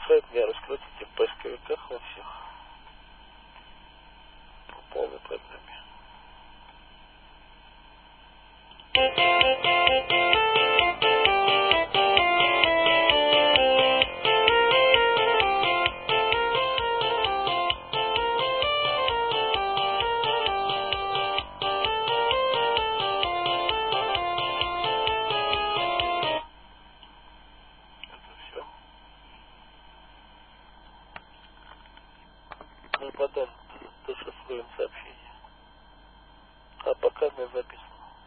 сайт мне раскрутите в поисковиках во всех. По полной программе. Мы потом дешифруем сообщение. А пока мне записано.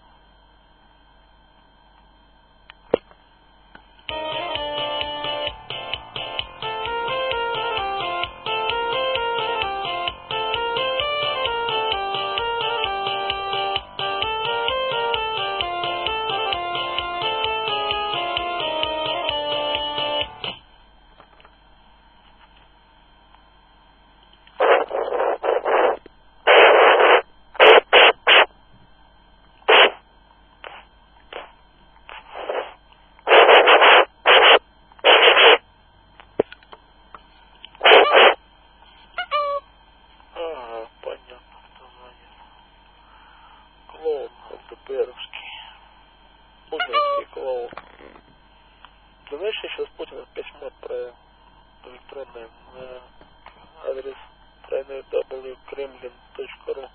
Клоун ЛДПРовский. Путинский клоун. Ты знаешь, я сейчас Путину письмо отправил электронное на адрес www.kremlin.ru.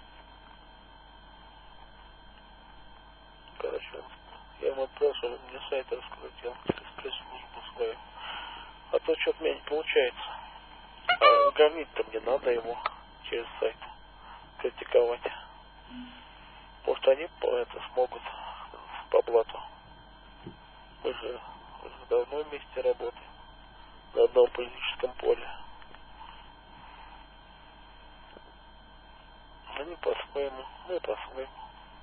Короче, я ему отправил, чтобы он мне сайт раскрутил через пресс-службу свою. А то что-то у меня не получается. А гонить-то мне надо ему через сайт критиковать. Может, они это смогут по блату. Мы же давно вместе работаем на одном политическом поле. Они по-своему, мы по-своему.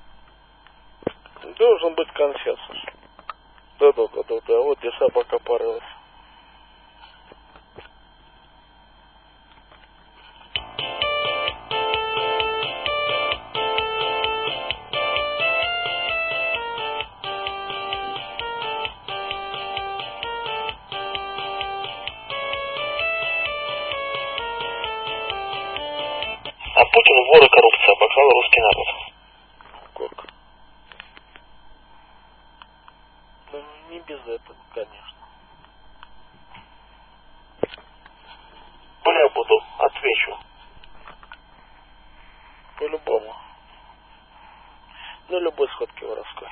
Должен быть консенсус. Да, вот где собака порылась. А Путин вор и коррупция обокрал русский народ. Как? Ну, не без этого, конечно. Я буду, отвечу. По-любому. На любой сходке воровской.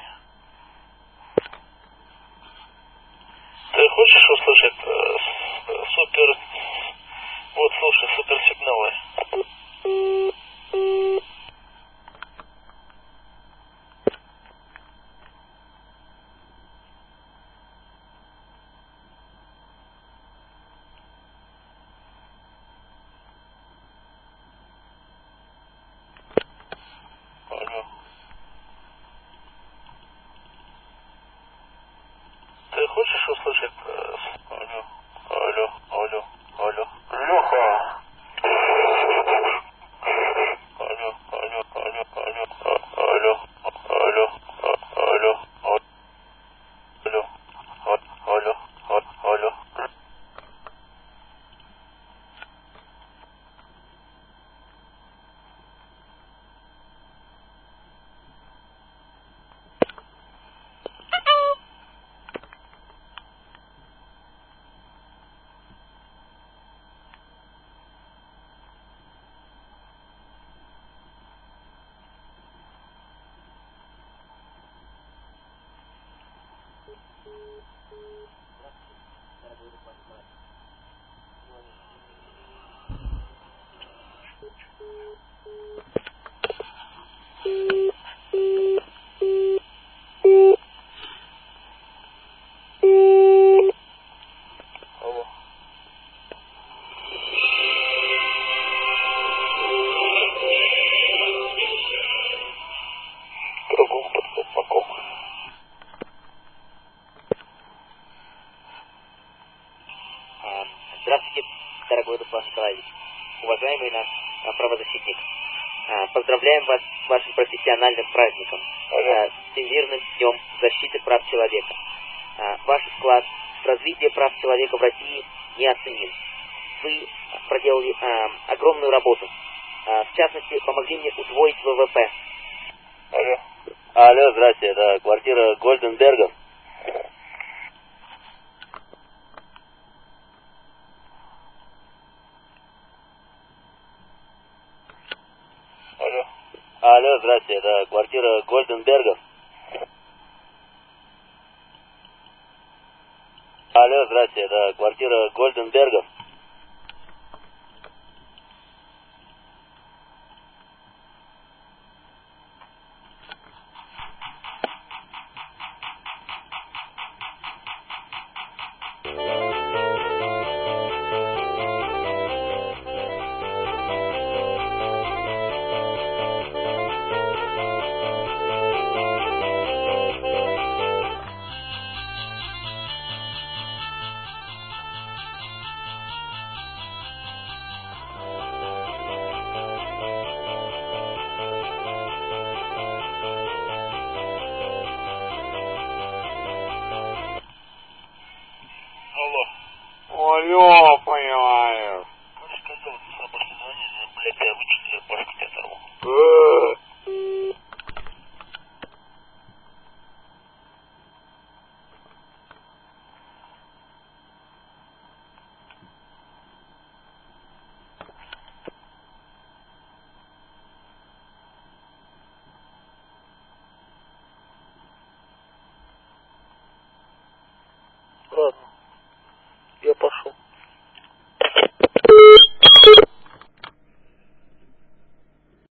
Ты хочешь услышать супер... Вот, слушай, суперсигналы. Алло. Ты хочешь услышать... Алло, алло, алло, алло. Леха! Алло, алло, алло, алло, алло, алло, алло, алло, алло, алло. Кругом под колпаком. Здравствуйте, дорогой Руслан Николаевич, уважаемый наш правозащитник. Поздравляем вас с вашим профессиональным праздником, Всемирным днем защиты прав человека. Ваш вклад в развития прав человека в России неоценим. Вы проделали огромную работу. В частности, помогли мне удвоить ВВП. Алло. Алло, здрасте, это квартира Гольденбергов. Алло. Алло, здрасте, это квартира Гольденбергов. Алло, здрасте, это квартира Гольденбергов. Алло.